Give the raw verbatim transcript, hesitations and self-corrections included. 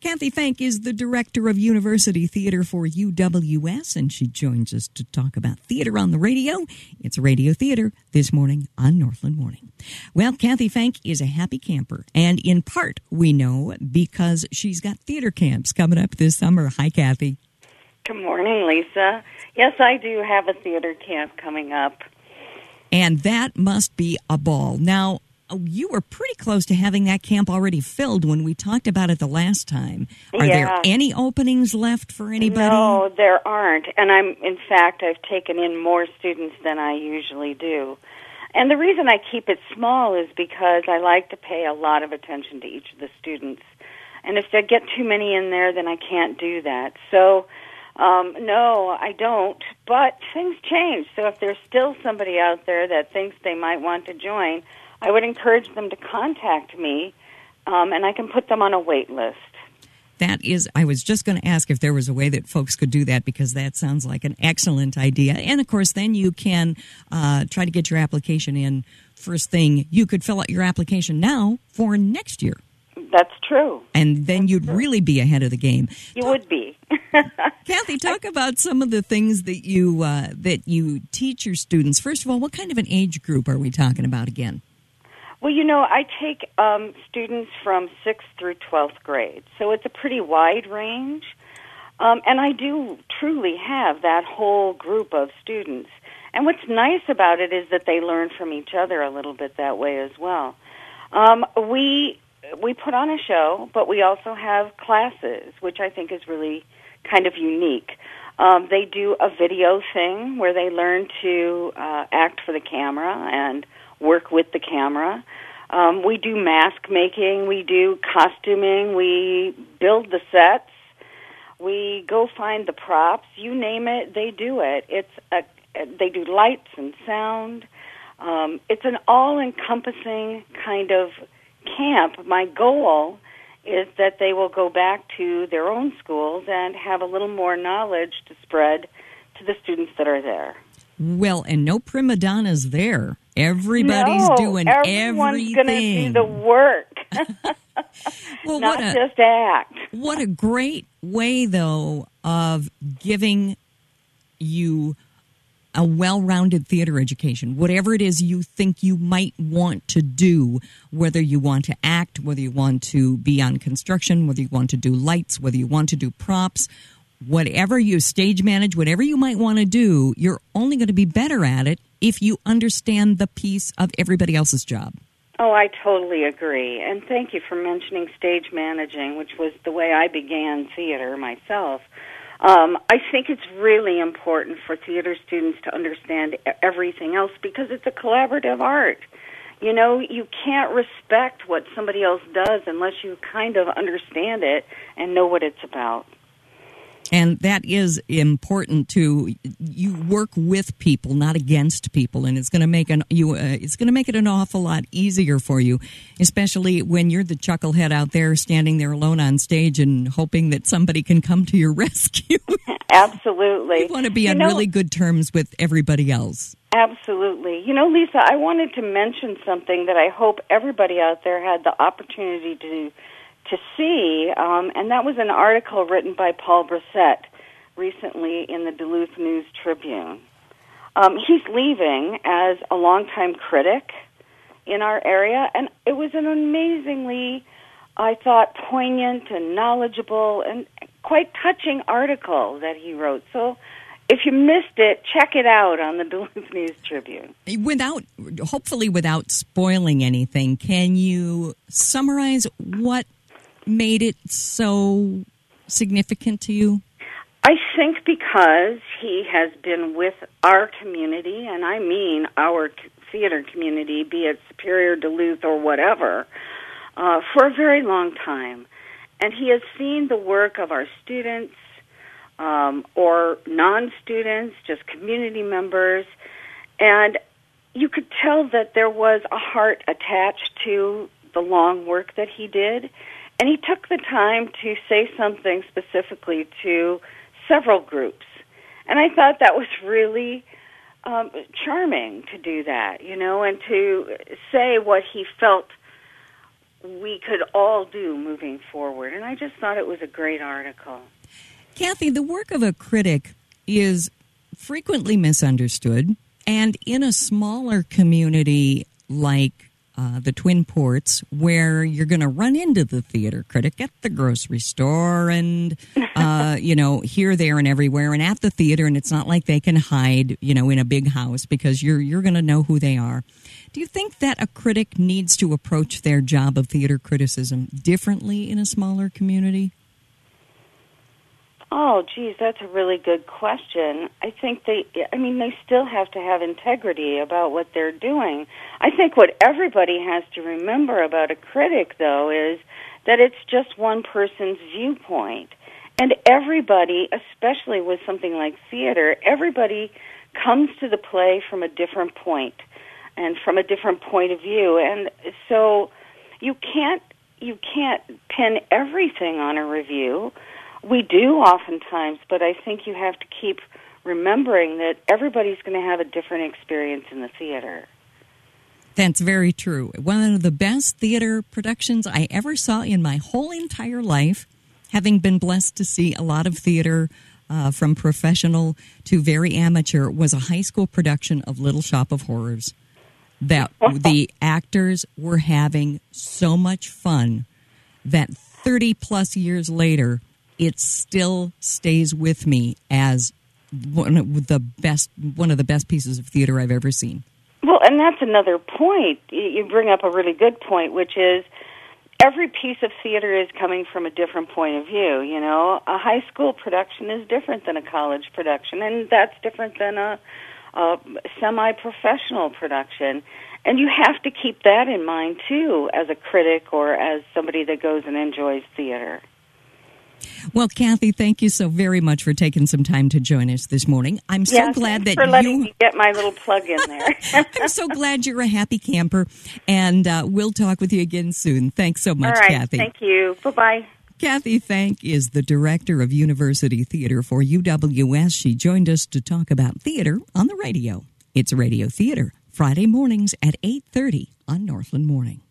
Kathy Fank is the director of University Theater for U W S, and she joins us to talk about theater on the radio. It's Radio Theater this morning on Northland Morning. Well, Kathy Fank is a happy camper, and in part, we know, because she's got theater camps coming up this summer. Hi, Kathy. Good morning, Lisa. Yes, I do have a theater camp coming up. And that must be a ball. Now, you were pretty close to having that camp already filled when we talked about it the last time. Are yeah. there any openings left for anybody? No, there aren't. And I'm, in fact, I've taken in more students than I usually do. And the reason I keep it small is because I like to pay a lot of attention to each of the students. And if I get too many in there, then I can't do that. So, um, no, I don't. But things change. So if there's still somebody out there that thinks they might want to join, I would encourage them to contact me, um, and I can put them on a wait list. That is, I was just going to ask if there was a way that folks could do that, because that sounds like an excellent idea. And, of course, then you can uh, try to get your application in first thing. You could fill out your application now for next year. That's true. And then That's you'd true. really be ahead of the game. You talk, would be. Kathy, talk about some of the things that you uh, that you teach your students. First of all, what kind of an age group are we talking about again? Well, you know, I take um, students from sixth through twelfth grade, so it's a pretty wide range. Um, and I do truly have that whole group of students. And what's nice about it is that they learn from each other a little bit that way as well. Um, we we put on a show, but we also have classes, which I think is really kind of unique. Um, they do a video thing where they learn to uh, act for the camera and work with the camera. Um, we do mask making, we do costuming, we build the sets, we go find the props, you name it, they do it. It's a, they do lights and sound. Um, it's an all-encompassing kind of camp. My goal is that they will go back to their own schools and have a little more knowledge to spread to the students that are there. Well, and no prima donnas there. Everybody's no, doing everyone's everything. Everyone's going to do the work, well, not what a, just act. What a great way, though, of giving you a well-rounded theater education. Whatever it is you think you might want to do, whether you want to act, whether you want to be on construction, whether you want to do lights, whether you want to do props, whatever you stage manage, whatever you might want to do, you're only going to be better at it if you understand the piece of everybody else's job. Oh, I totally agree. And thank you for mentioning stage managing, which was the way I began theater myself. Um, I think it's really important for theater students to understand everything else because it's a collaborative art. You know, you can't respect what somebody else does unless you kind of understand it and know what it's about. And that is important to you work with people, not against people, and it's going to make an you uh, it's going to make it an awful lot easier for you, especially when you're the chucklehead out there standing there alone on stage and hoping that somebody can come to your rescue. Absolutely, you want to be you on know, really good terms with everybody else. Absolutely. You know, Lisa, I wanted to mention something that I hope everybody out there had the opportunity to. to see, um, and that was an article written by Paul Brissett recently in the Duluth News Tribune. Um, he's leaving as a longtime critic in our area, and it was an amazingly, I thought, poignant and knowledgeable and quite touching article that he wrote. So if you missed it, check it out on the Duluth News Tribune. Without, hopefully without spoiling anything, can you summarize what made it so significant to you? I think because he has been with our community, and I mean our theater community, be it Superior, Duluth, or whatever, uh, for a very long time. And he has seen the work of our students um, or non-students, just community members, and you could tell that there was a heart attached to the long work that he did. And he took the time to say something specifically to several groups. And I thought that was really um, charming to do that, you know, and to say what he felt we could all do moving forward. And I just thought it was a great article. Kathy, the work of a critic is frequently misunderstood, and in a smaller community like uh, the Twin Ports, where you're going to run into the theater critic at the grocery store and, uh, you know, here, there, and everywhere, and at the theater, and it's not like they can hide, you know, in a big house because you're you're going to know who they are. Do you think that a critic needs to approach their job of theater criticism differently in a smaller community? Oh, geez, that's a really good question. I think they, I mean, they still have to have integrity about what they're doing. I think what everybody has to remember about a critic, though, is that it's just one person's viewpoint. And everybody, especially with something like theater, everybody comes to the play from a different point and from a different point of view. And so you can't, you can't pin everything on a review. We do oftentimes, but I think you have to keep remembering that everybody's going to have a different experience in the theater. That's very true. One of the best theater productions I ever saw in my whole entire life, having been blessed to see a lot of theater uh, from professional to very amateur, was a high school production of Little Shop of Horrors. That the actors were having so much fun that thirty plus years later, it still stays with me as one of the best one of the best pieces of theater I've ever seen. Well, and that's another point. You bring up a really good point, which is every piece of theater is coming from a different point of view. You know, a high school production is different than a college production, and that's different than a, a semi-professional production. And you have to keep that in mind, too, as a critic or as somebody that goes and enjoys theater. Well, Kathy, thank you so very much for taking some time to join us this morning. I'm so yeah, glad that for letting you me get my little plug in there. I'm so glad you're a happy camper, and uh, we'll talk with you again soon. Thanks so much, All right, Kathy. Thank you. Bye-bye. Kathy Thank is the director of University Theater for U W S. She joined us to talk about theater on the radio. It's Radio Theater, Friday mornings at eight thirty on Northland Morning.